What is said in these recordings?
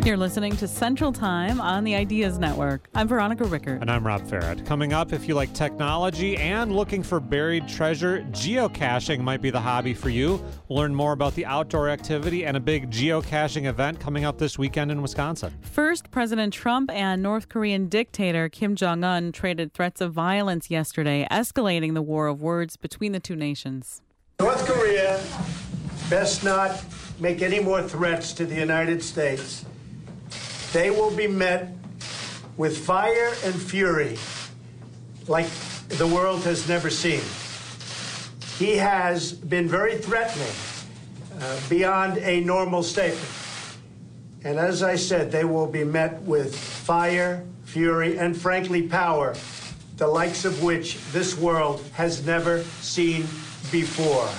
You're listening to Central Time on the Ideas Network. I'm Veronica Rickert. And I'm Rob Farrett. Coming up, if you like technology and looking for buried treasure, geocaching might be the hobby for you. We'll learn more about the outdoor activity and a big geocaching event coming up this weekend in Wisconsin. First, President Trump and North Korean dictator Kim Jong-un traded threats of violence yesterday, escalating the war of words between the two nations. North Korea best not make any more threats to the United States. They will be met with fire and fury like the world has never seen. He has been very threatening beyond a normal statement. And as I said, they will be met with fire, fury, and frankly power, the likes of which this world has never seen before.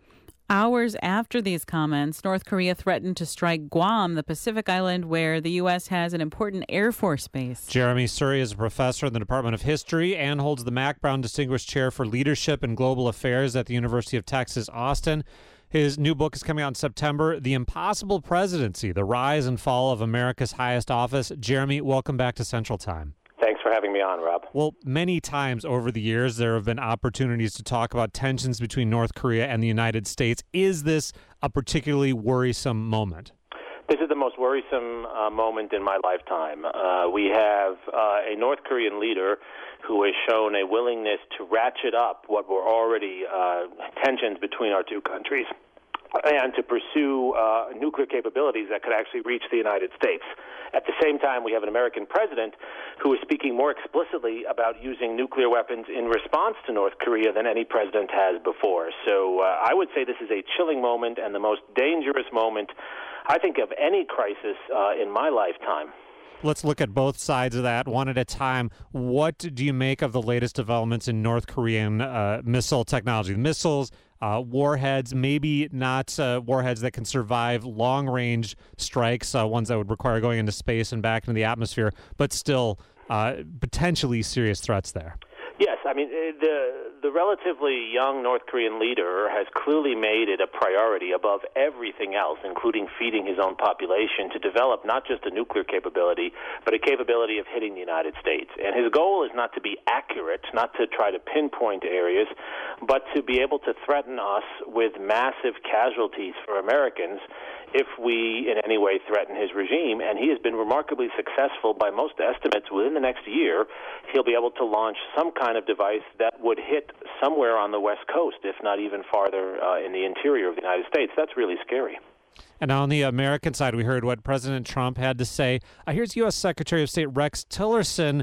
Hours after these comments, North Korea threatened to strike Guam, the Pacific island where the U.S. has an important Air Force base. Jeremy Suri is a professor in the Department of History and holds the Mack Brown Distinguished Chair for Leadership and Global Affairs at the University of Texas, Austin. His new book is coming out in September, The Impossible Presidency, The Rise and Fall of America's Highest Office. Jeremy, welcome back to Central Time. Thanks for having me on, Rob. Well, many times over the years, there have been opportunities to talk about tensions between North Korea and the United States. Is this a particularly worrisome moment? This is the most worrisome moment in my lifetime. We have a North Korean leader who has shown a willingness to ratchet up what were already tensions between our two countries and to pursue nuclear capabilities that could actually reach the United States. At the same time, we have an American president who is speaking more explicitly about using nuclear weapons in response to North Korea than any president has before. So I would say this is a chilling moment and the most dangerous moment, I think, of any crisis in my lifetime. Let's look at both sides of that one at a time. What do you make of the latest developments in North Korean missile technology? Missiles, warheads, maybe not warheads that can survive long-range strikes, ones that would require going into space and back into the atmosphere, but still potentially serious threats there. Yes, I mean, the relatively young North Korean leader has clearly made it a priority above everything else, including feeding his own population, to develop not just a nuclear capability, but a capability of hitting the United States. And his goal is not to be accurate, not to try to pinpoint areas, but to be able to threaten us with massive casualties for Americans if we in any way threaten his regime. And he has been remarkably successful. By most estimates, within the next year, he'll be able to launch some kind of device that would hit somewhere on the West Coast, if not even farther in the interior of the United States. That's really scary. And on the American side, we heard what President Trump had to say. Here's U.S. Secretary of State Rex Tillerson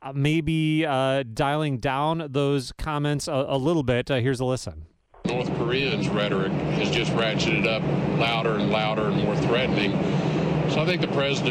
maybe dialing down those comments a little bit. Here's a listen. North Koreans' rhetoric has just ratcheted up louder and louder and more threatening. So I think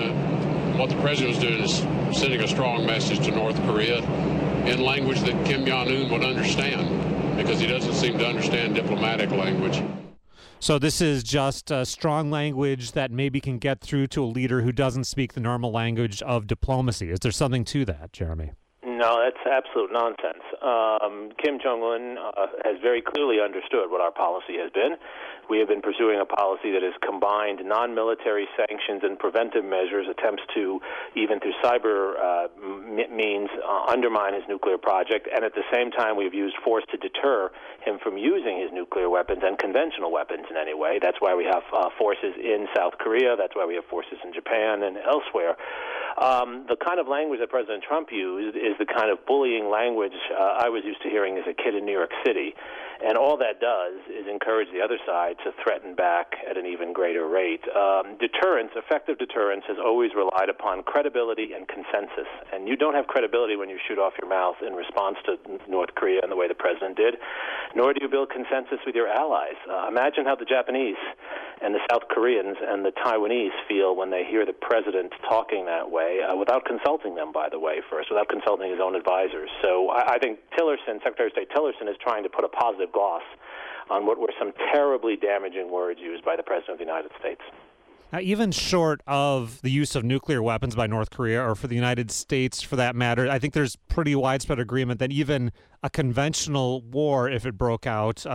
what the president was doing is sending a strong message to North Korea in language that Kim Jong-un would understand, because he doesn't seem to understand diplomatic language. So this is just strong language that maybe can get through to a leader who doesn't speak the normal language of diplomacy. Is there something to that, Jeremy? No, that's absolute nonsense. Kim Jong-un has very clearly understood what our policy has been. We have been pursuing a policy that has combined non-military sanctions and preventive measures, attempts to, even through cyber means, undermine his nuclear project, and at the same time we've used force to deter him from using his nuclear weapons and conventional weapons in any way. That's why we have forces in South Korea, that's why we have forces in Japan and elsewhere. The kind of language that President Trump used is the kind of bullying language I was used to hearing as a kid in New York City. And all that does is encourage the other side to threaten back at an even greater rate. Deterrence, effective deterrence, has always relied upon credibility and consensus. And you don't have credibility when you shoot off your mouth in response to North Korea in the way the president did, nor do you build consensus with your allies. Imagine how the Japanese and the South Koreans and the Taiwanese feel when they hear the president talking that way, without consulting them, by the way, first, without consulting his own advisors. So I think Secretary of State Tillerson is trying to put a positive gloss on what were some terribly damaging words used by the President of the United States. Now, even short of the use of nuclear weapons by North Korea, or for the United States for that matter, I think there's pretty widespread agreement that even a conventional war, if it broke out,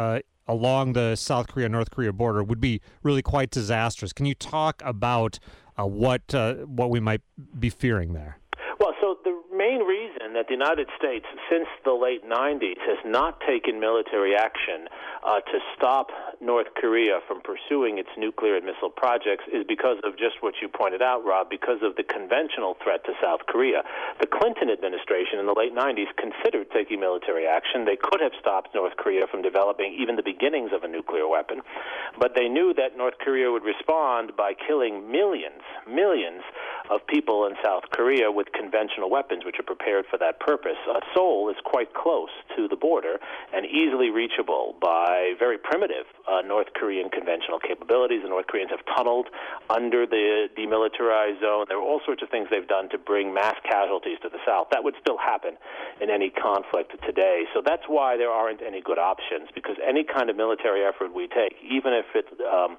along the South Korea-North Korea border would be really quite disastrous. Can you talk about what we might be fearing there? Well, so the main reason that the United States, since the late 90s, has not taken military action to stop North Korea from pursuing its nuclear and missile projects is because of just what you pointed out, Rob, because of the conventional threat to South Korea. The Clinton administration in the late 90s considered taking military action. They could have stopped North Korea from developing even the beginnings of a nuclear weapon, but they knew that North Korea would respond by killing millions of people in South Korea with conventional weapons, which are prepared for that purpose. Seoul is quite close to the border and easily reachable by very primitive North Korean conventional capabilities. The North Koreans have tunneled under the demilitarized zone. There are all sorts of things they've done to bring mass casualties to the south. That would still happen in any conflict today. So that's why there aren't any good options, because any kind of military effort we take, even if it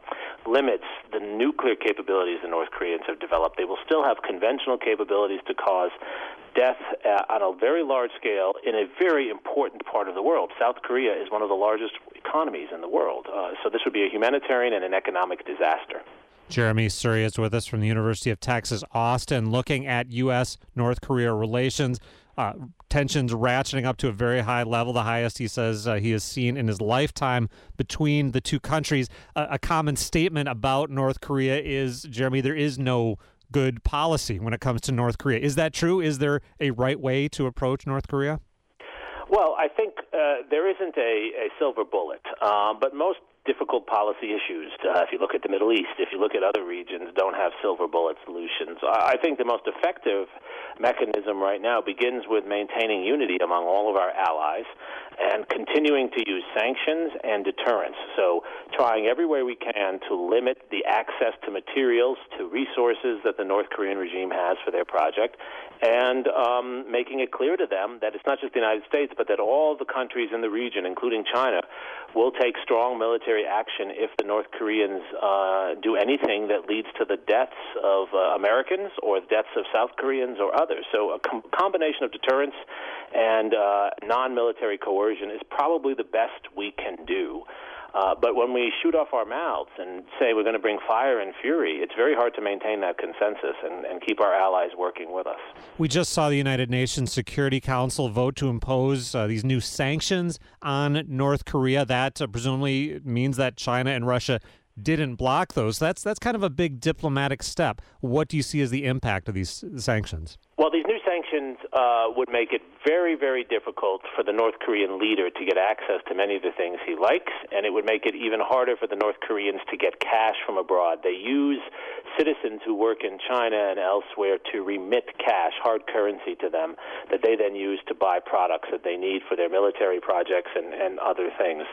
limits the nuclear capabilities the North Koreans have developed, they will still have conventional capabilities to cause death on a very large scale in a very important part of the world. South Korea is one of the largest economies in the world. So this would be a humanitarian and an economic disaster. Jeremy Surya is with us from the University of Texas, Austin, looking at U.S.-North Korea relations. Tensions ratcheting up to a very high level, the highest he says he has seen in his lifetime between the two countries. A common statement about North Korea is, Jeremy, there is no good policy when it comes to North Korea. Is that true? Is there a right way to approach North Korea? Well, I think there isn't a silver bullet, but most difficult policy issues, if you look at the Middle East, if you look at other regions, don't have silver bullet solutions. I think the most effective mechanism right now begins with maintaining unity among all of our allies and continuing to use sanctions and deterrence. So trying every way we can to limit the access to materials, to resources that the North Korean regime has for their project, and making it clear to them that it's not just the United States, but that all the countries in the region, including China, will take strong military action if the North Koreans do anything that leads to the deaths of Americans or the deaths of South Koreans or others. So a combination of deterrence and non-military coercion is probably the best we can do. But when we shoot off our mouths and say we're going to bring fire and fury, it's very hard to maintain that consensus and keep our allies working with us. We just saw the United Nations Security Council vote to impose these new sanctions on North Korea. That presumably means that China and Russia didn't block those. That's kind of a big diplomatic step. What do you see as the impact of these sanctions? Well, these new sanctions would make it very, very difficult for the North Korean leader to get access to many of the things he likes, and it would make it even harder for the North Koreans to get cash from abroad. They use citizens who work in China and elsewhere to remit cash, hard currency to them, that they then use to buy products that they need for their military projects and other things.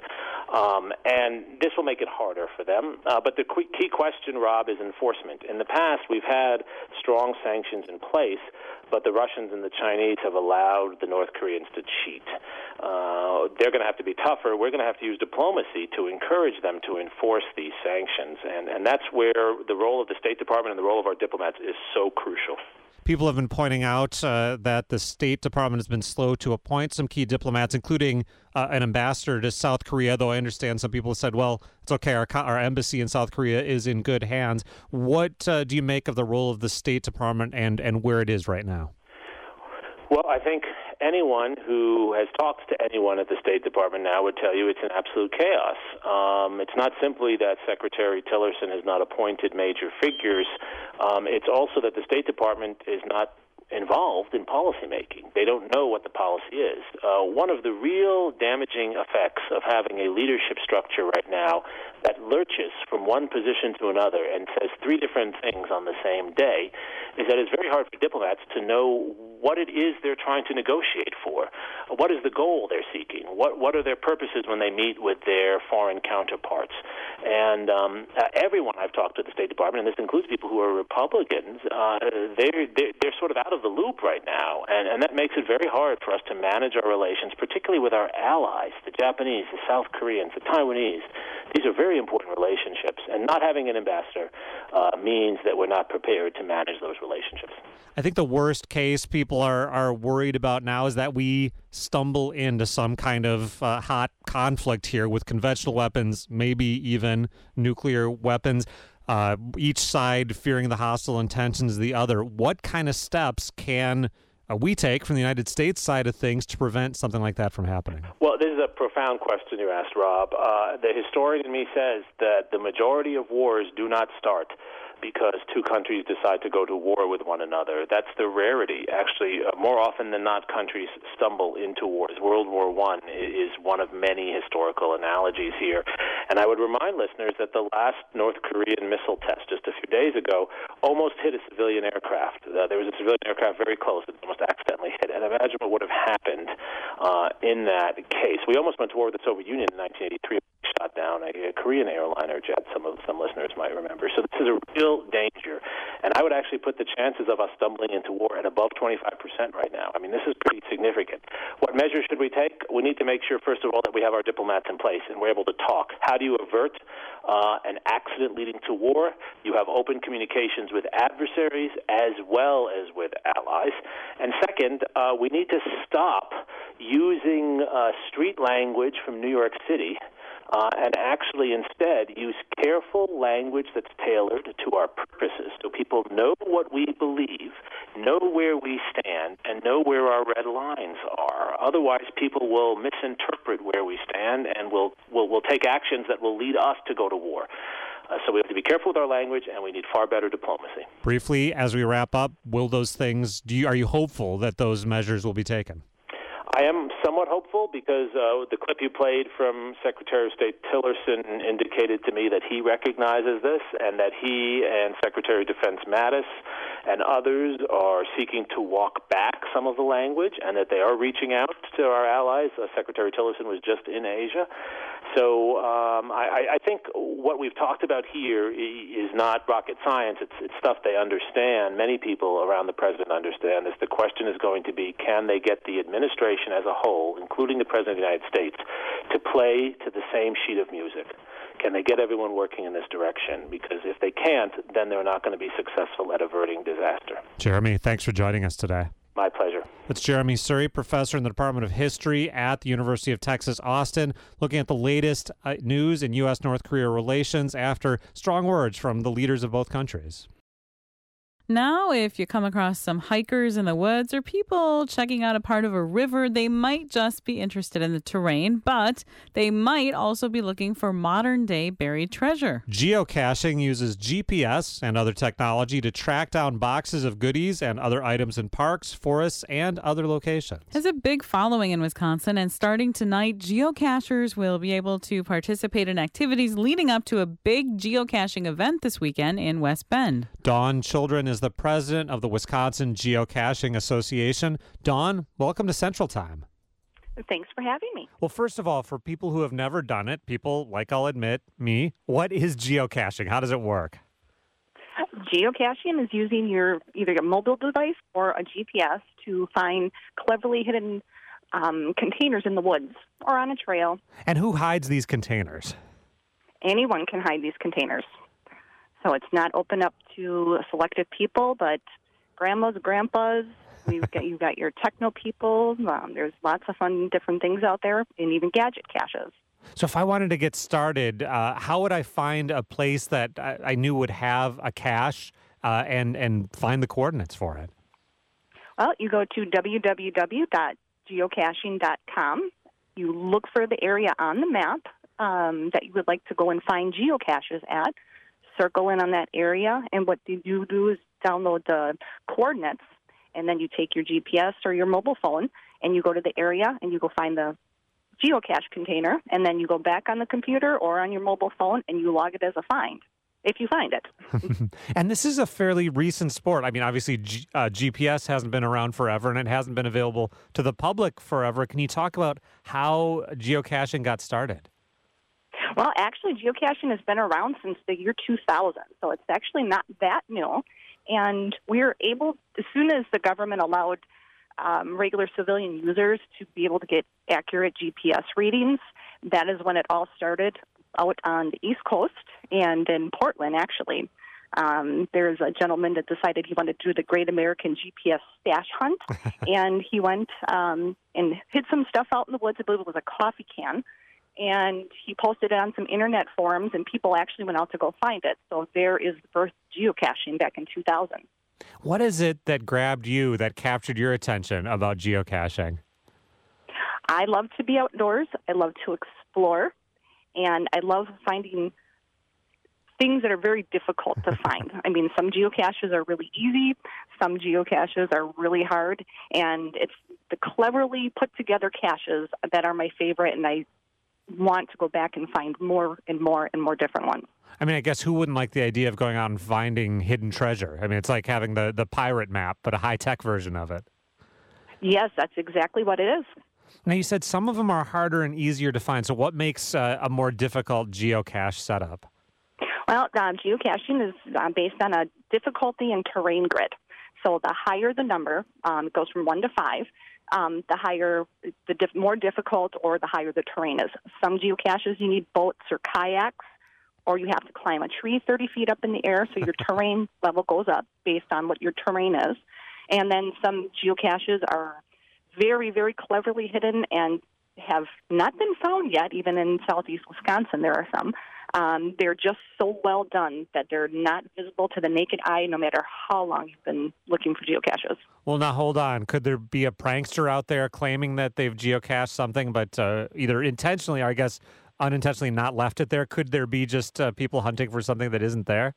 And this will make it harder for them. But the key question, Rob, is enforcement. In the past, we've had strong sanctions in place, but the Russians and the Chinese have allowed the North Koreans to cheat. They're going to have to be tougher. We're going to have to use diplomacy to encourage them to enforce these sanctions. And that's where the role of the State Department and the role of our diplomats is so crucial. People have been pointing out that the State Department has been slow to appoint some key diplomats, including an ambassador to South Korea, though I understand some people have said, well, it's okay, our embassy in South Korea is in good hands. What do you make of the role of the State Department and where it is right now? Well, I think anyone who has talked to anyone at the State Department now would tell you it's an absolute chaos. It's not simply that Secretary Tillerson has not appointed major figures. It's also that the State Department is not involved in policymaking. They don't know what the policy is. One of the real damaging effects of having a leadership structure right now that lurches from one position to another and says three different things on the same day is that it's very hard for diplomats to know what it is they're trying to negotiate for. What is the goal they're seeking? What are their purposes when they meet with their foreign counterparts? And everyone I've talked to at the State Department, and this includes people who are Republicans, they're sort of out of the loop right now, and that makes it very hard for us to manage our relations, particularly with our allies, the Japanese, the South Koreans, the Taiwanese. These are very important relationships. And not having an ambassador means that we're not prepared to manage those relationships. I think the worst case people are worried about now is that we stumble into some kind of hot conflict here with conventional weapons, maybe even nuclear weapons, each side fearing the hostile intentions of the other. What kind of steps can we take from the United States side of things to prevent something like that from happening? Well, this is a profound question you asked, Rob. The historian in me says that the majority of wars do not start because two countries decide to go to war with one another. That's the rarity. Actually, more often than not, countries stumble into wars. World War I is one of many historical analogies here. And I would remind listeners that the last North Korean missile test just a few days ago almost hit a civilian aircraft. There was a civilian aircraft very close that almost accidentally hit. And imagine what would have happened in that case. We almost went to war with the Soviet Union in 1983. Shot down a Korean airliner jet, some listeners might remember. So this is a real danger. And I would actually put the chances of us stumbling into war at above 25% right now. I mean, this is pretty significant. What measures should we take? We need to make sure, first of all, that we have our diplomats in place and we're able to talk. How do you avert an accident leading to war? You have open communications with adversaries as well as with allies. And second, we need to stop using street language from New York City and actually instead use careful language that's tailored to our purposes so people know what we believe, know where we stand, and know where our red lines are. Otherwise, people will misinterpret where we stand and will take actions that will lead us to go to war. So we have to be careful with our language, and we need far better diplomacy. Briefly, as we wrap up, will those things, are you hopeful that those measures will be taken? I am somewhat hopeful because the clip you played from Secretary of State Tillerson indicated to me that he recognizes this and that he and Secretary of Defense Mattis and others are seeking to walk back some of the language and that they are reaching out to our allies. Secretary Tillerson was just in Asia. So I think what we've talked about here is not rocket science. It's stuff they understand. Many people around the president understand this. The question is going to be, can they get the administration as a whole, including the President of the United States, to play to the same sheet of music? Can they get everyone working in this direction? Because if they can't, then they're not going to be successful at averting disaster. Jeremy, thanks for joining us today. My pleasure. That's Jeremy Suri, professor in the Department of History at the University of Texas, Austin, looking at the latest news in U.S.-North Korea relations after strong words from the leaders of both countries. Now, if you come across some hikers in the woods or people checking out a part of a river, they might just be interested in the terrain, but they might also be looking for modern-day buried treasure. Geocaching uses GPS and other technology to track down boxes of goodies and other items in parks, forests, and other locations. There's a big following in Wisconsin, and starting tonight, geocachers will be able to participate in activities leading up to a big geocaching event this weekend in West Bend. Dawn Children is the president of the Wisconsin Geocaching Association. Dawn, welcome to Central Time. Thanks for having me. Well, first of all, for people who have never done it, people, like I'll admit, me, what is geocaching? How does it work? Geocaching is using your either a mobile device or a GPS to find cleverly hidden containers in the woods or on a trail. And who hides these containers? Anyone can hide these containers. So it's not open up to selective people, but grandmas, grandpas, you've got your techno people. There's lots of fun different things out there, and even gadget caches. So if I wanted to get started, how would I find a place that I knew would have a cache and find the coordinates for it? Well, you go to www.geocaching.com. You look for the area on the map that you would like to go and find geocaches at. Circle in on that area, and what you do is download the coordinates, and then you take your GPS or your mobile phone, and you go to the area, and you go find the geocache container, and then you go back on the computer or on your mobile phone, and you log it as a find, if you find it. And this is a fairly recent sport. I mean, obviously, GPS hasn't been around forever, and it hasn't been available to the public forever. Can you talk about how geocaching got started? Well, actually, geocaching has been around since the year 2000, so it's actually not that new. And we're able, as soon as the government allowed regular civilian users to be able to get accurate GPS readings, that is when it all started. out on the East Coast and in Portland, actually. There's a gentleman that decided he wanted to do the Great American GPS Stash Hunt, and he went and hid some stuff out in the woods. I believe it was a coffee can, and he posted it on some internet forums, and people actually went out to go find it. So there is the first geocaching back in 2000. What is it that grabbed you, that captured your attention about geocaching? I love to be outdoors. I love to explore, and I love finding things that are very difficult to find. I mean, some geocaches are really easy, some geocaches are really hard, and it's the cleverly put together caches that are my favorite, and I want to go back and find more and more and more different ones. I mean, I guess who wouldn't like the idea of going out and finding hidden treasure? I mean, it's like having the pirate map, but a high-tech version of it. Yes, that's exactly what it is. Now, you said some of them are harder and easier to find, so what makes a more difficult geocache setup? Well, geocaching is based on a difficulty and terrain grid. So the higher the number, it goes from 1 to 5, the higher, more difficult or the higher the terrain is. Some geocaches you need boats or kayaks, or you have to climb a tree 30 feet up in the air, so your terrain level goes up based on what your terrain is. And then some geocaches are very, very cleverly hidden and have not been found yet, even in southeast Wisconsin there are some. They're just so well done that they're not visible to the naked eye no matter how long you've been looking for geocaches. Well, now hold on. Could there be a prankster out there claiming that they've geocached something, but either intentionally or I guess unintentionally not left it there? Could there be just people hunting for something that isn't there?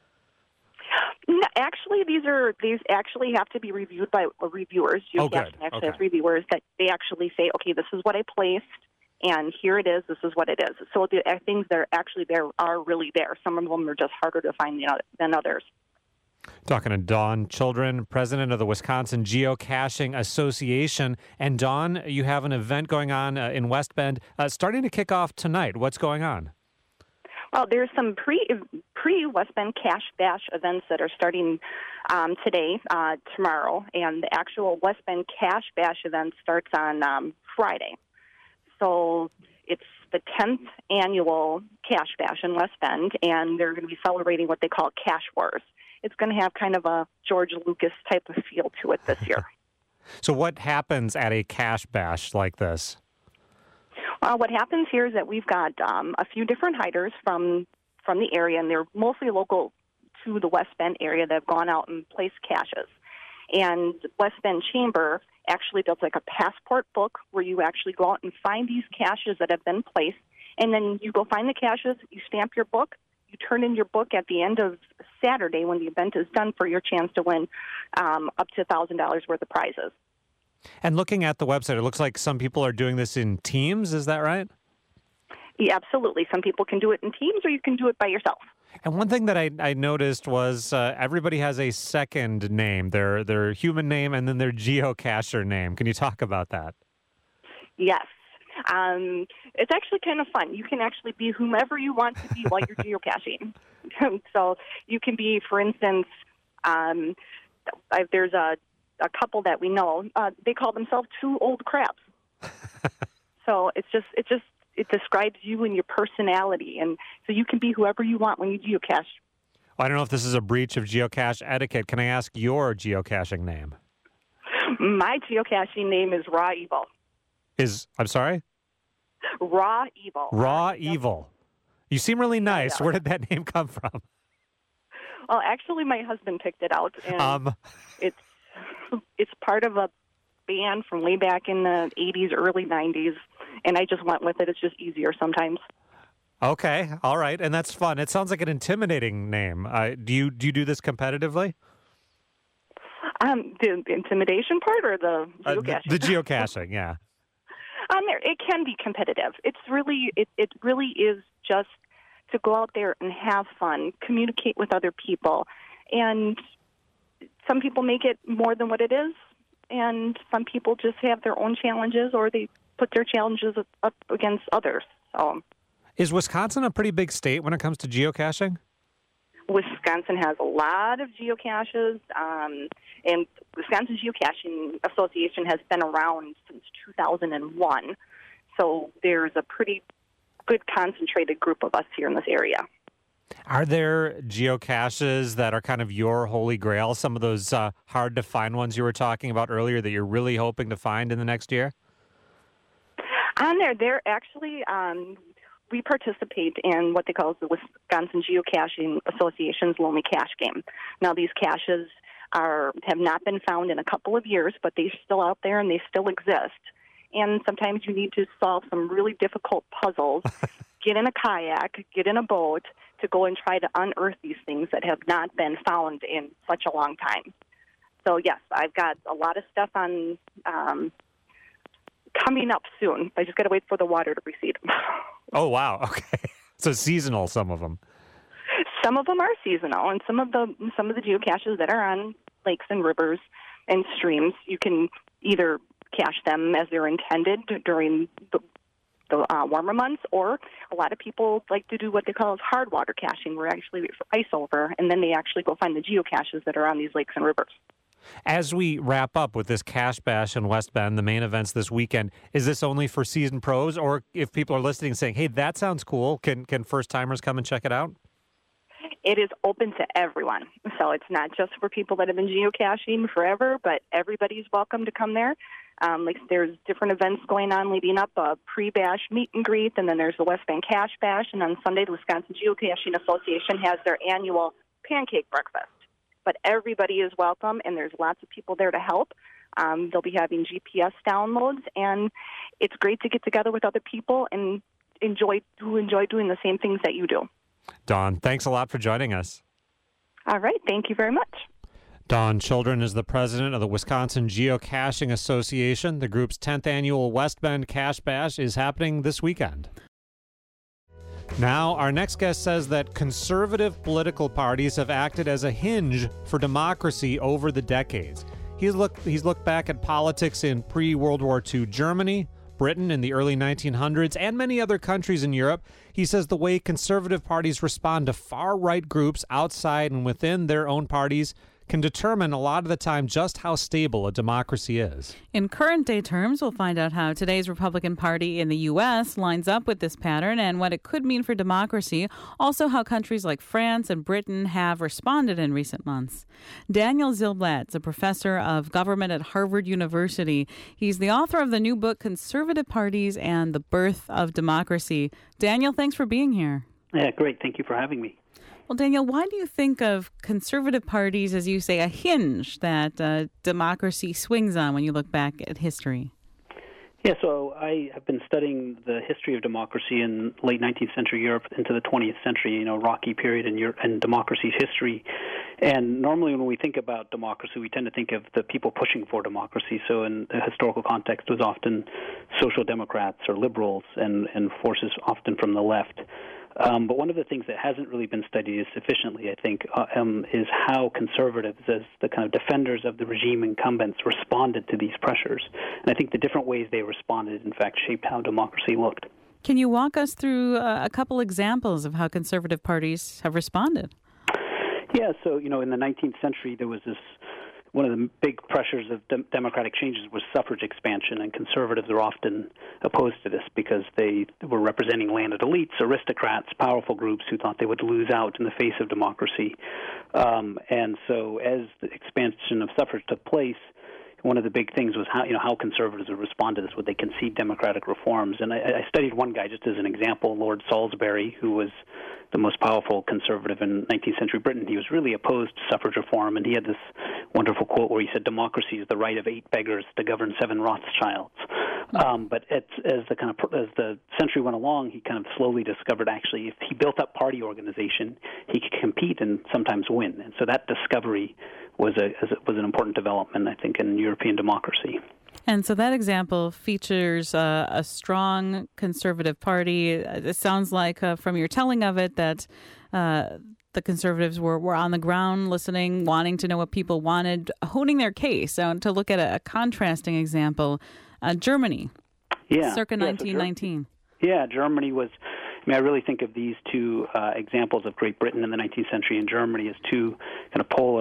No, actually, these actually have to be reviewed by reviewers. Geocaching actually has reviewers that they actually say, okay, this is what I placed, and here it is. This is what it is. So the things that are actually there are really there. Some of them are just harder to find than others. Talking to Dawn Children, president of the Wisconsin Geocaching Association. And Dawn, you have an event going on in West Bend starting to kick off tonight. What's going on? Well, there's some pre-West Bend Cache Bash events that are starting today, tomorrow, and the actual West Bend Cache Bash event starts on Friday. So it's the 10th annual Cache Bash in West Bend, and they're going to be celebrating what they call Cache Wars. It's going to have kind of a George Lucas type of feel to it this year. So what happens at a Cache Bash like this? What happens here is that we've got a few different hiders from the area, and they're mostly local to the West Bend area that have gone out and placed caches. And West Bend Chamber actually does like a passport book where you actually go out and find these caches that have been placed, and then you go find the caches, you stamp your book, you turn in your book at the end of Saturday when the event is done for your chance to win up to $1,000 worth of prizes. And looking at the website, it looks like some people are doing this in teams. Is that right? Yeah, absolutely. Some people can do it in teams, or you can do it by yourself. And one thing that I noticed was everybody has a second name, their human name and then their geocacher name. Can you talk about that? Yes. It's actually kind of fun. You can actually be whomever you want to be while you're geocaching. So you can be, for instance, there's a couple that we know. They call themselves Two Old Crabs. So it describes you and your personality, and so you can be whoever you want when you geocache. Well, I don't know if this is a breach of geocache etiquette. Can I ask your geocaching name? My geocaching name is Raw Evil. I'm sorry? Raw Evil. Raw Evil. You seem really nice. Where did that name come from? Well, actually, my husband picked it out, and it's part of a band from way back in the 80s, early 90s, and I just went with it. It's just easier sometimes. Okay, all right, and that's fun. It sounds like an intimidating name. Do you do this competitively? The intimidation part or the geocaching? The geocaching, yeah. It can be competitive. It really is just to go out there and have fun, communicate with other people, and some people make it more than what it is, and some people just have their own challenges, or they put their challenges up against others. So, is Wisconsin a pretty big state when it comes to geocaching? Wisconsin has a lot of geocaches, and Wisconsin Geocaching Association has been around since 2001. So there's a pretty good concentrated group of us here in this area. Are there geocaches that are kind of your holy grail, some of those hard to find ones you were talking about earlier that you're really hoping to find in the next year? On there, they're actually, we participate in what they call the Wisconsin Geocaching Association's Lonely Cache Game. Now, these caches have not been found in a couple of years, but they're still out there and they still exist. And sometimes you need to solve some really difficult puzzles, get in a kayak, get in a boat to go and try to unearth these things that have not been found in such a long time. So, yes, I've got a lot of stuff on coming up soon. I just got to wait for the water to recede. Oh, wow. Okay. So seasonal, some of them. Some of them are seasonal, and some of the geocaches that are on lakes and rivers and streams, you can either cache them as they're intended during the warmer months, or a lot of people like to do what they call hard water caching, where actually ice over, and then they actually go find the geocaches that are on these lakes and rivers. As we wrap up with this Cache Bash in West Bend, the main events this weekend, is this only for seasoned pros, or if people are listening saying, hey, that sounds cool, can first-timers come and check it out? It is open to everyone. So it's not just for people that have been geocaching forever, but everybody's welcome to come there. There's different events going on leading up, a pre-bash meet and greet, and then there's the West Bend Cache Bash, and on Sunday, the Wisconsin Geocaching Association has their annual pancake breakfast. But everybody is welcome, and there's lots of people there to help. They'll be having GPS downloads, and it's great to get together with other people and enjoy doing the same things that you do. Dawn, thanks a lot for joining us. All right. Thank you very much. Dawn Children is the president of the Wisconsin Geocaching Association. The group's 10th annual West Bend Cache Bash is happening this weekend. Now, our next guest says that conservative political parties have acted as a hinge for democracy over the decades. He's looked back at politics in pre-World War II Germany, Britain in the early 1900s, and many other countries in Europe. He says the way conservative parties respond to far-right groups outside and within their own parties can determine a lot of the time just how stable a democracy is. In current day terms, we'll find out how today's Republican Party in the U.S. lines up with this pattern and what it could mean for democracy. Also, how countries like France and Britain have responded in recent months. Daniel Zilblat's a professor of government at Harvard University. He's the author of the new book, Conservative Parties and the Birth of Democracy. Daniel, thanks for being here. Yeah, great. Thank you for having me. Well, Daniel, why do you think of conservative parties, as you say, a hinge that democracy swings on when you look back at history? Yeah, so I have been studying the history of democracy in late 19th century Europe into the 20th century, rocky period in Europe and democracy's history. And normally when we think about democracy, we tend to think of the people pushing for democracy. So in the historical context, it was often social democrats or liberals and forces often from the left. But one of the things that hasn't really been studied sufficiently, I think, is how conservatives, as the kind of defenders of the regime incumbents, responded to these pressures. And I think the different ways they responded, in fact, shaped how democracy looked. Can you walk us through a couple examples of how conservative parties have responded? Yeah, so, in the 19th century, there was one of the big pressures of democratic changes was suffrage expansion, and conservatives are often opposed to this because they were representing landed elites, aristocrats, powerful groups who thought they would lose out in the face of democracy. And so as the expansion of suffrage took place, one of the big things was how conservatives would respond to this. Would they concede democratic reforms? And I studied one guy just as an example, Lord Salisbury, who was the most powerful conservative in 19th century Britain. He was really opposed to suffrage reform, and he had this wonderful quote where he said, "Democracy is the right of 8 beggars to govern 7 Rothschilds." But as the century went along, he kind of slowly discovered actually if he built up party organization, he could compete and sometimes win. And so that discovery was an important development, I think, in European democracy. And so that example features a strong conservative party. It sounds like from your telling of it that the conservatives were on the ground listening, wanting to know what people wanted, honing their case. So to look at a contrasting example, Germany, circa 1919. Germany was... I really think of these two examples of Great Britain in the 19th century and Germany as two kind of polar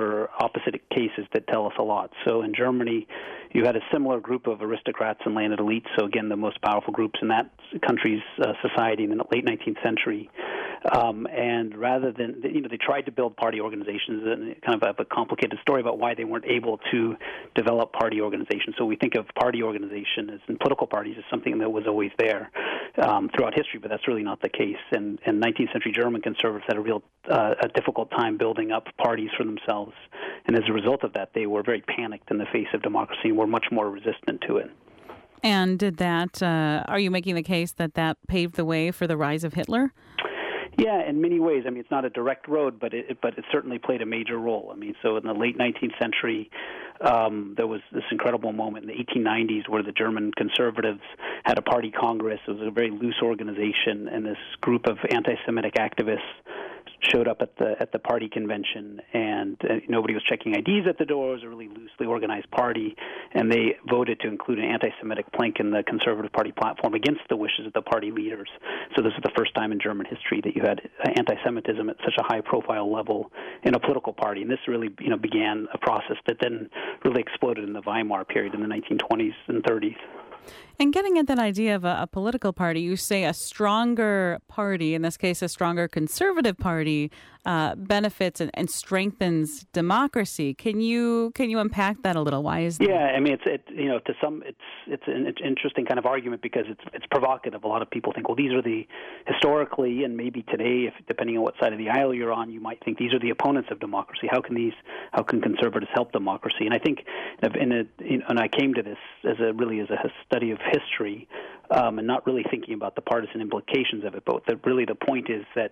opposite cases that tell us a lot. So in Germany, you had a similar group of aristocrats and landed elites, so again, the most powerful groups in that country's society in the late 19th century. And rather than, they tried to build party organizations, and kind of have a complicated story about why they weren't able to develop party organizations. So we think of party organization as in political parties as something that was always there throughout history, but that's really not the case. And 19th century German conservatives had a difficult time building up parties for themselves. And as a result of that, they were very panicked in the face of democracy and were much more resistant to it. And did that, are you making the case that paved the way for the rise of Hitler? Yeah, in many ways. I mean, it's not a direct road, but it certainly played a major role. I mean, so in the late 19th century, there was this incredible moment in the 1890s where the German conservatives had a party congress. It was a very loose organization, and this group of anti-Semitic activists showed up at the party convention, and nobody was checking IDs at the door. It was a really loosely organized party, and they voted to include an anti-Semitic plank in the Conservative Party platform against the wishes of the party leaders. So this is the first time in German history that you had anti-Semitism at such a high-profile level in a political party, and this really began a process that then really exploded in the Weimar period in the 1920s and 30s. And getting at that idea of a political party, you say a stronger party, in this case a stronger conservative party, benefits and strengthens democracy. Can you unpack that a little? Why is that? Yeah, I mean, it's an interesting kind of argument because it's provocative. A lot of people think, well, these are the historically and maybe today, depending on what side of the aisle you're on, you might think these are the opponents of democracy. How can conservatives help democracy? And I think, and I came to this as a study of history, and not really thinking about the partisan implications of it, but really the point is that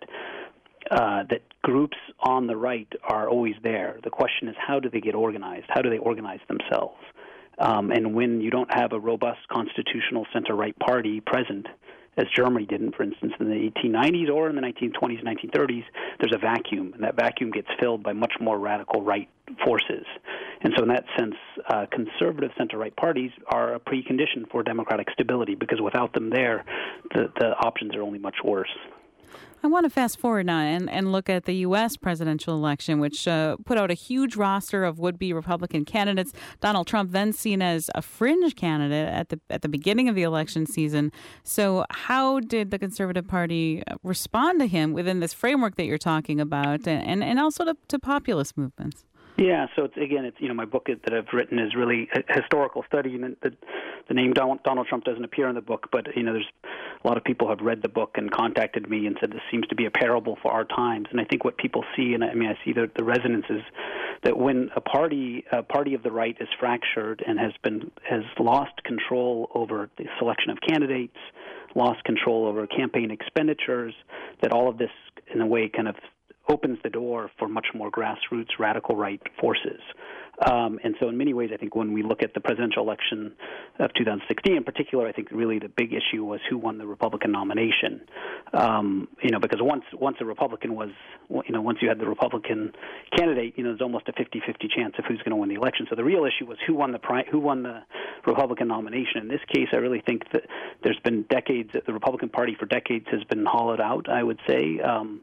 groups on the right are always there. The question is, how do they get organized? How do they organize themselves? And when you don't have a robust constitutional center-right party present, as Germany did, for instance, in the 1890s or in the 1920s, 1930s, there's a vacuum, and that vacuum gets filled by much more radical right forces. And so in that sense, conservative center-right parties are a precondition for democratic stability, because without them there, the options are only much worse. I want to fast forward now and look at the U.S. presidential election, which put out a huge roster of would-be Republican candidates. Donald Trump, then seen as a fringe candidate at the beginning of the election season. So how did the Conservative Party respond to him within this framework that you're talking about, and also to populist movements? Yeah, so it's my book that I've written is really a historical study, and the name Donald Trump doesn't appear in the book, but there's a lot of people have read the book and contacted me and said this seems to be a parable for our times. And I think what people see, and I see the resonance is that when a party of the right is fractured and has lost control over the selection of candidates, lost control over campaign expenditures, that all of this in a way kind of opens the door for much more grassroots radical right forces. And so in many ways, I think when we look at the presidential election of 2016 in particular, I think really the big issue was who won the Republican nomination. Because once a Republican was, once you had the Republican candidate, there's almost a 50-50 chance of who's going to win the election. So the real issue was who won the Republican nomination. In this case, I really think that there's been decades, the Republican Party for decades has been hollowed out, I would say,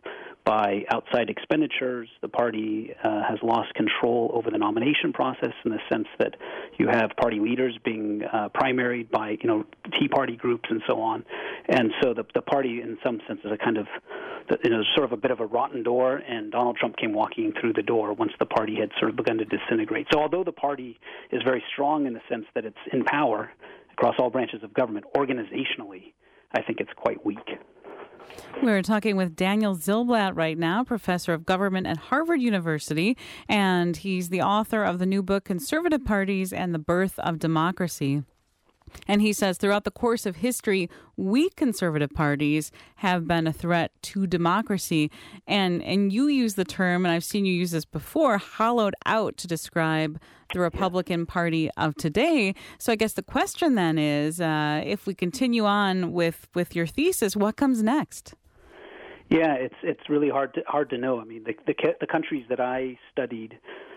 by outside expenditures. The party has lost control over the nomination process in the sense that you have party leaders being primaried by Tea Party groups and so on. And so the party in some sense is a kind of sort of a bit of a rotten door, and Donald Trump came walking through the door once the party had sort of begun to disintegrate. So although the party is very strong in the sense that it's in power across all branches of government, organizationally, I think it's quite weak. We're talking with Daniel Zilblatt right now, professor of government at Harvard University, and he's the author of the new book, Conservative Parties and the Birth of Democracy. And he says throughout the course of history, weak conservative parties have been a threat to democracy. And you use the term, and I've seen you use this before, hollowed out to describe the Republican Party of today. So I guess the question then is, if we continue on with your thesis, what comes next? Yeah, it's really hard to know. I mean, the countries that I studied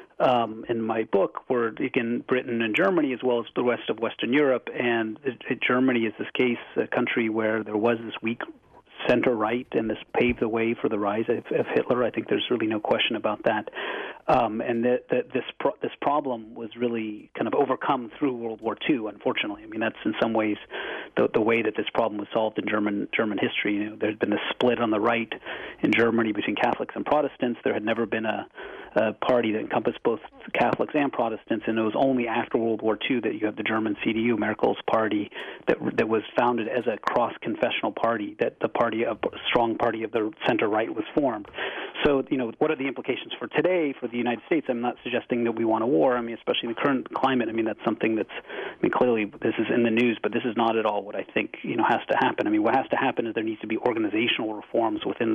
in my book were, again, Britain and Germany, as well as the rest of Western Europe. And Germany is this case, a country where there was this weak center-right, and this paved the way for the rise of Hitler. I think there's really no question about that. And this problem was really kind of overcome through World War II, unfortunately. I mean, that's in some ways the way that this problem was solved in German history. You know, there's been a split on the right in Germany between Catholics and Protestants. There had never been a party that encompassed both Catholics and Protestants, and it was only after World War II that you have the German CDU, Merkel's party, that was founded as a cross-confessional party, that the party, a strong party of the center-right was formed. So, you know, what are the implications for today for the United States? I'm not suggesting that we want a war. I mean, especially in the current climate. I mean, that's something that's, I mean, clearly this is in the news, but this is not at all what I think, you know, has to happen. I mean, what has to happen is there needs to be organizational reforms within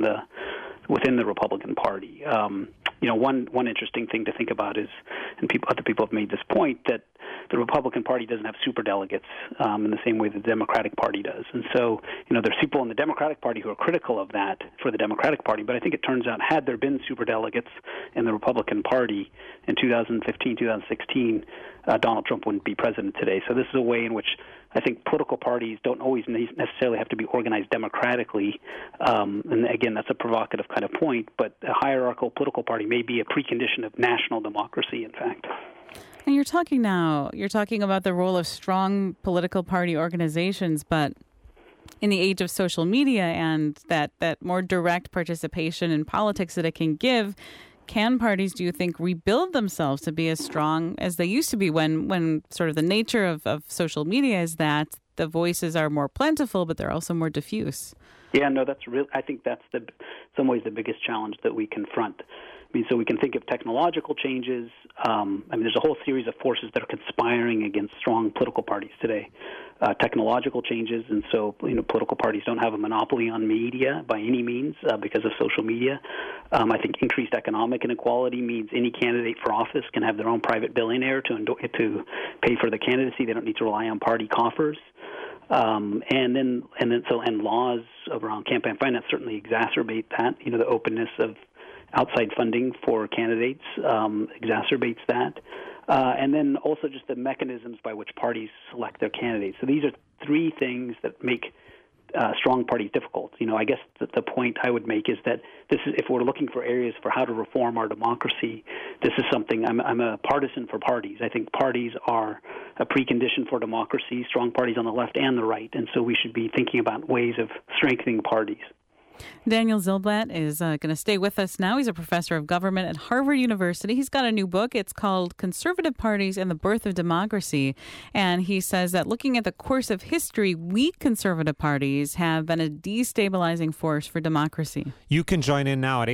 the Republican Party. You know, one interesting thing to think about is, and other people have made this point, that the Republican Party doesn't have superdelegates in the same way the Democratic Party does. And so, you know, there's people in the Democratic Party who are critical of that for the Democratic Party, but I think it turns out had there been superdelegates in the Republican Party in 2015, 2016, Donald Trump wouldn't be president today. So this is a way in which I think political parties don't always necessarily have to be organized democratically. And again, that's a provocative kind of point, but a hierarchical political party may be a precondition of national democracy, in fact. And you're talking about the role of strong political party organizations, but in the age of social media and that more direct participation in politics that it can give, can parties, do you think, rebuild themselves to be as strong as they used to be when sort of the nature of social media is that the voices are more plentiful, but they're also more diffuse? Yeah, no, that's real. I think that's in some ways the biggest challenge that we confront. I mean, so we can think of technological changes. I mean, there's a whole series of forces that are conspiring against strong political parties today. Technological changes, and so, you know, political parties don't have a monopoly on media by any means because of social media. I think increased economic inequality means any candidate for office can have their own private billionaire to pay for the candidacy. They don't need to rely on party coffers. And laws around campaign finance certainly exacerbate that. You know, the openness of outside funding for candidates exacerbates that. And then also just the mechanisms by which parties select their candidates. So these are three things that make strong parties difficult. You know, I guess the point I would make is that this is, if we're looking for areas for how to reform our democracy, this is something, I'm a partisan for parties. I think parties are a precondition for democracy, strong parties on the left and the right, and so we should be thinking about ways of strengthening parties. Daniel Zilblatt is going to stay with us now. He's a professor of government at Harvard University. He's got a new book. It's called Conservative Parties and the Birth of Democracy. And he says that looking at the course of history, weak conservative parties have been a destabilizing force for democracy. You can join in now at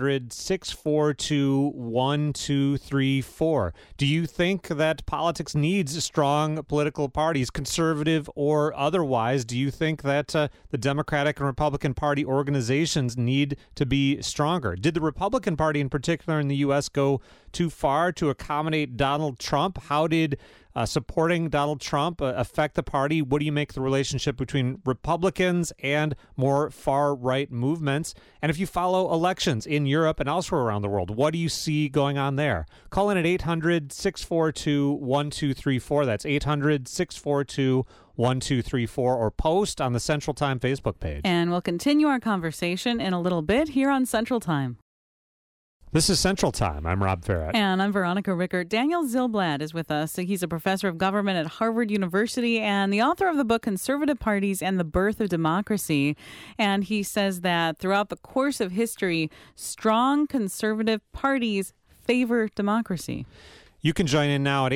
800-642-1234. Do you think that politics needs strong political parties, conservative or otherwise? Do you think that the Democratic and Republican Party organizations need to be stronger? Did the Republican Party in particular in the U.S. go too far to accommodate Donald Trump? How did supporting Donald Trump affect the party? What do you make the relationship between Republicans and more far-right movements? And if you follow elections in Europe and elsewhere around the world, what do you see going on there? Call in at 800-642-1234. That's 800-642-1234, or post on the Central Time Facebook page. And we'll continue our conversation in a little bit here on Central Time. This is Central Time. I'm Rob Farrett. And I'm Veronica Rickert. Daniel Zilblatt is with us. He's a professor of government at Harvard University and the author of the book Conservative Parties and the Birth of Democracy. And he says that throughout the course of history, strong conservative parties favor democracy. You can join in now at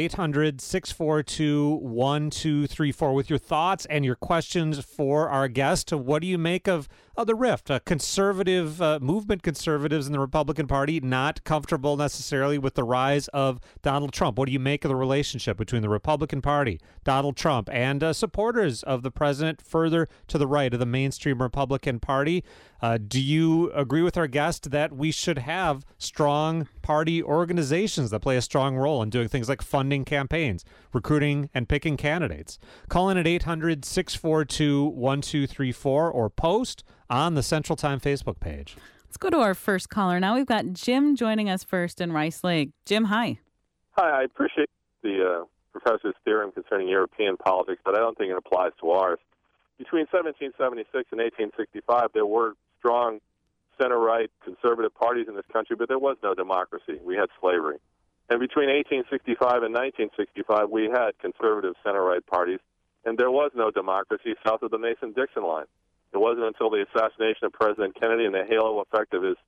800-642-1234 with your thoughts and your questions for our guest. What do you make of the rift? Conservative movement conservatives in the Republican Party not comfortable necessarily with the rise of Donald Trump. What do you make of the relationship between the Republican Party, Donald Trump, and supporters of the president further to the right of the mainstream Republican Party? Do you agree with our guest that we should have strong party organizations that play a strong role in doing things like funding campaigns, recruiting, and picking candidates? Call in at 800-642-1234 or post on the Central Time Facebook page. Let's go to our first caller. Now we've got Jim joining us first in Rice Lake. Jim, hi. Hi, I appreciate the professor's theorem concerning European politics, but I don't think it applies to ours. between 1776 and 1865, there were strong center-right conservative parties in this country, but there was no democracy. We had slavery. And between 1865 and 1965, we had conservative center-right parties, and there was no democracy south of the Mason-Dixon line. It wasn't until the assassination of President Kennedy and the halo effect of his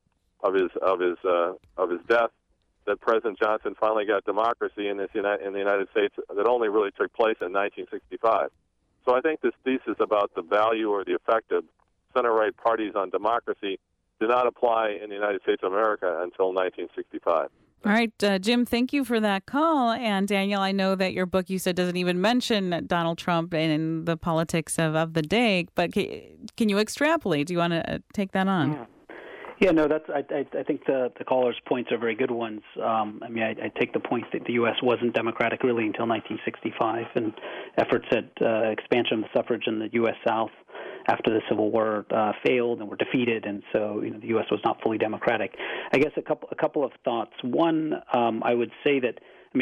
death that President Johnson finally got democracy in the United States. That only really took place in 1965. So I think this thesis about the value or the effect of center-right parties on democracy did not apply in the United States of America until 1965. All right, Jim, thank you for that call. And Daniel, I know that your book, you said, doesn't even mention Donald Trump in the politics of the day, but can you extrapolate? Do you want to take that on? Yeah, no, I think the caller's points are very good ones. I take the point that the U.S. wasn't democratic really until 1965, and efforts at expansion of the suffrage in the U.S. South after the Civil War failed and were defeated, and so the U.S. was not fully democratic. I guess a couple of thoughts. One, I would say that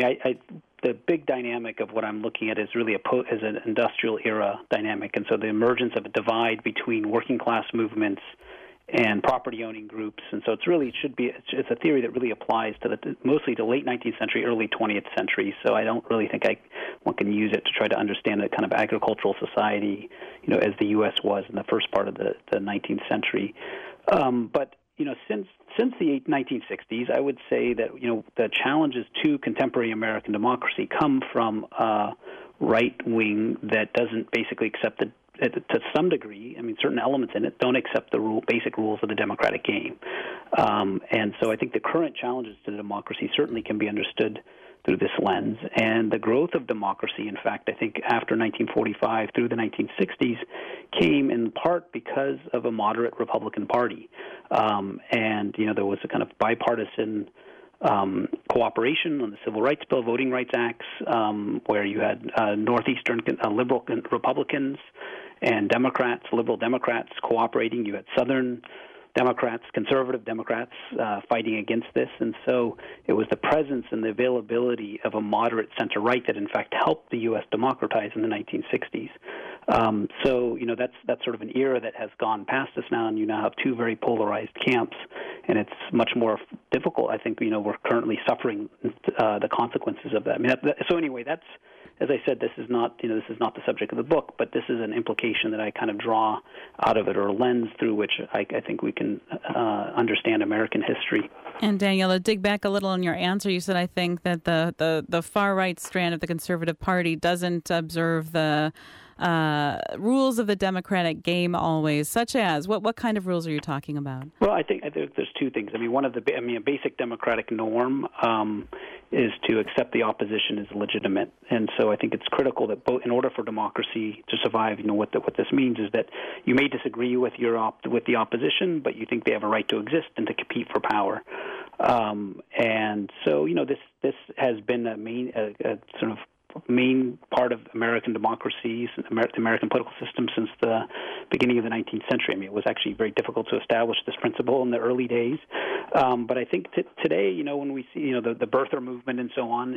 the big dynamic of what I'm looking at is really is an industrial era dynamic, and so the emergence of a divide between working class movements and property owning groups, and so it's a theory that really applies to mostly to late 19th century, early 20th century. So I don't really think one can use it to try to understand a kind of agricultural society, as the U.S. was in the first part of the 19th century. But since the 1960s, I would say that the challenges to contemporary American democracy come from a right wing that doesn't basically accept to some degree, certain elements in it don't accept the basic rules of the democratic game. And so I think the current challenges to democracy certainly can be understood through this lens. And the growth of democracy, in fact, I think after 1945 through the 1960s came in part because of a moderate Republican Party. And there was a kind of bipartisan cooperation on the Civil Rights Bill, Voting Rights Acts, where you had northeastern liberal Republicans and Democrats, liberal Democrats cooperating. You had southern Democrats, conservative Democrats fighting against this. And so it was the presence and the availability of a moderate center-right that, in fact, helped the U.S. democratize in the 1960s. So that's sort of an era that has gone past us now, and you now have two very polarized camps, and it's much more difficult. I think, we're currently suffering the consequences of that. So anyway, that's, as I said, this is not the subject of the book, but this is an implication that I kind of draw out of it, or a lens through which I think we can understand American history. And Daniel, to dig back a little on your answer, you said, I think that the far-right strand of the Conservative Party doesn't observe the rules of the democratic game always, such as what kind of rules are you talking about? Well, I think there's two things. One of a basic democratic norm is to accept the opposition as legitimate, and so I think it's critical that both, in order for democracy to survive, what this means is that you may disagree with the opposition, but you think they have a right to exist and to compete for power. And so this has been a sort of main part of American democracy, the American political system, since the beginning of the 19th century. It was actually very difficult to establish this principle in the early days. But I think today, when we see, the birther movement and so on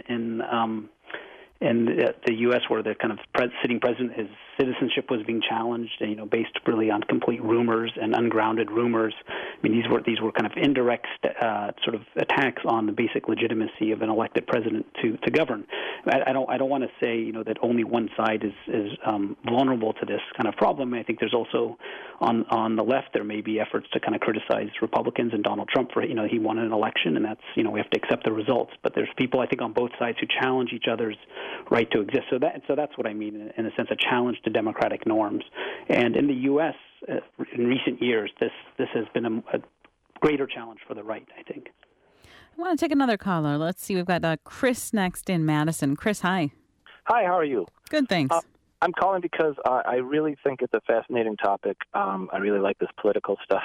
in the U.S., where the kind of sitting president, his citizenship was being challenged, based really on complete rumors and ungrounded rumors. These were kind of indirect sort of attacks on the basic legitimacy of an elected president to govern. I don't want to say that only one side is vulnerable to this kind of problem. I think there's also on the left there may be efforts to kind of criticize Republicans and Donald Trump for he won an election, and that's we have to accept the results. But there's people I think on both sides who challenge each other's right to exist. So that's what I mean in a sense, a challenge to democratic norms. And in the U.S. In recent years, this has been a greater challenge for the right, I think. I want to take another caller. Let's see. We've got Chris next in Madison. Chris, hi. Hi, how are you? Good, thanks. I'm calling because I really think it's a fascinating topic. I really like this political stuff.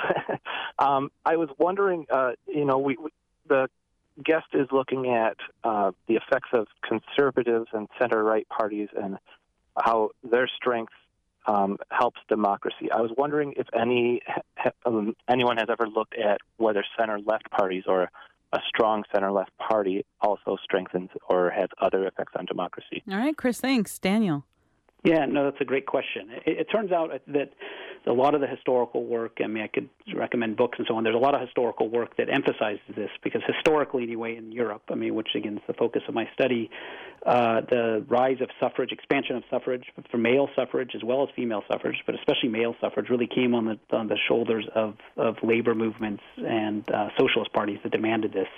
I was wondering, the guest is looking at the effects of conservatives and center-right parties and how their strength helps democracy. I was wondering if anyone has ever looked at whether center-left parties or a strong center-left party also strengthens or has other effects on democracy. All right, Chris, thanks. Daniel. Yeah, no, that's a great question. It turns out that a lot of the historical work, I mean, I could recommend books and so on. There's a lot of historical work that emphasizes this because historically, anyway, in Europe, I mean, which again is the focus of my study, the rise of suffrage, expansion of suffrage for male suffrage as well as female suffrage, but especially male suffrage, really came on the shoulders of labor movements and socialist parties that demanded this.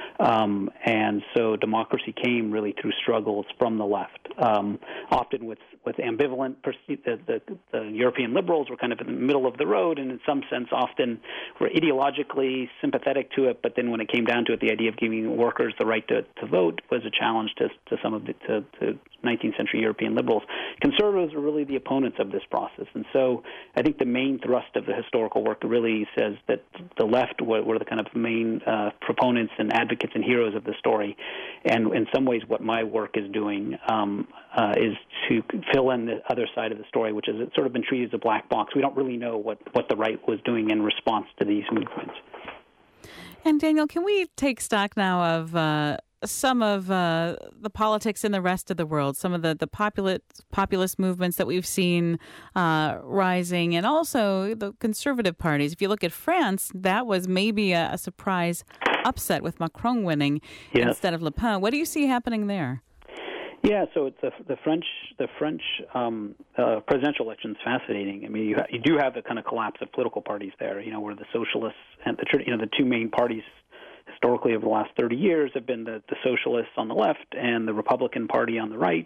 And so democracy came really through struggles from the left, often with ambivalent. The European liberals were kind of in the middle of the road, and in some sense, often were ideologically sympathetic to it. But then, when it came down to it, the idea of giving workers the right to vote was a challenge to some of to 19th century European liberals. Conservatives were really the opponents of this process, and so I think the main thrust of the historical work really says that the left were the kind of main proponents and advocates and heroes of the story. And in some ways, what my work is doing is to fill in the other side of the story, which is it's sort of been treated as a black box. We don't really know what the right was doing in response to these movements. And Daniel, can we take stock now of some of the politics in the rest of the world, some of the populist movements that we've seen rising, and also the conservative parties? If you look at France, that was maybe a surprise upset with Macron winning instead of Le Pen. What do you see happening there? Yeah, so it's the French presidential election is fascinating. I mean, you do have the kind of collapse of political parties there. You know, where the socialists and the two main parties historically over the last 30 years have been the socialists on the left and the Republican Party on the right.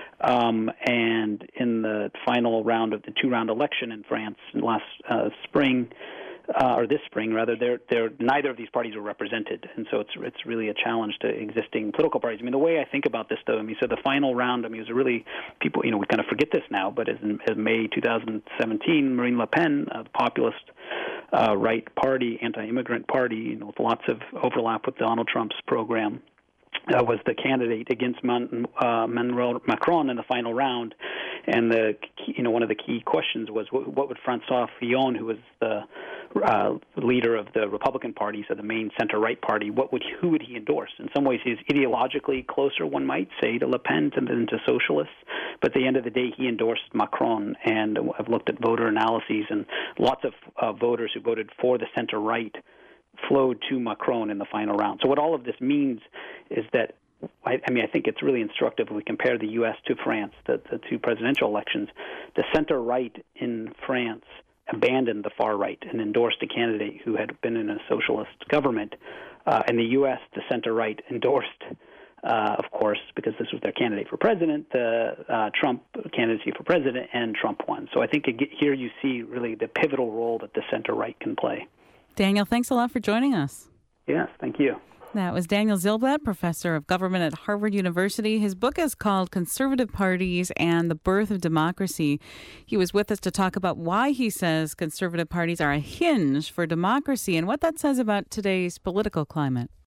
And in the final round of the two-round election in France last spring, or this spring rather, neither of these parties were represented, and so it's really a challenge to existing political parties. I mean, the way I think about this, though, I mean, so the final round, I mean, it was a really we kind of forget this now, but in May 2017, Marine Le Pen, the populist right party, anti-immigrant party, with lots of overlap with Donald Trump's program, was the candidate against Emmanuel Macron in the final round. And one of the key questions was what would François Fillon, who was the leader of the Republican Party, so the main center-right party, who would he endorse? In some ways, he's ideologically closer, one might say, to Le Pen than to socialists. But at the end of the day, he endorsed Macron. And I've looked at voter analyses, and lots of voters who voted for the center-right flowed to Macron in the final round. So what all of this means is that, I think it's really instructive when we compare the U.S. to France, the two presidential elections. The center-right in France abandoned the far right and endorsed a candidate who had been in a socialist government. In the U.S., the center-right endorsed, of course, because this was their candidate for president, the Trump candidacy for president, and Trump won. So I think here you see really the pivotal role that the center-right can play. Daniel, thanks a lot for joining us. Yes, thank you. That was Daniel Zilblatt, professor of government at Harvard University. His book is called Conservative Parties and the Birth of Democracy. He was with us to talk about why he says conservative parties are a hinge for democracy and what that says about today's political climate.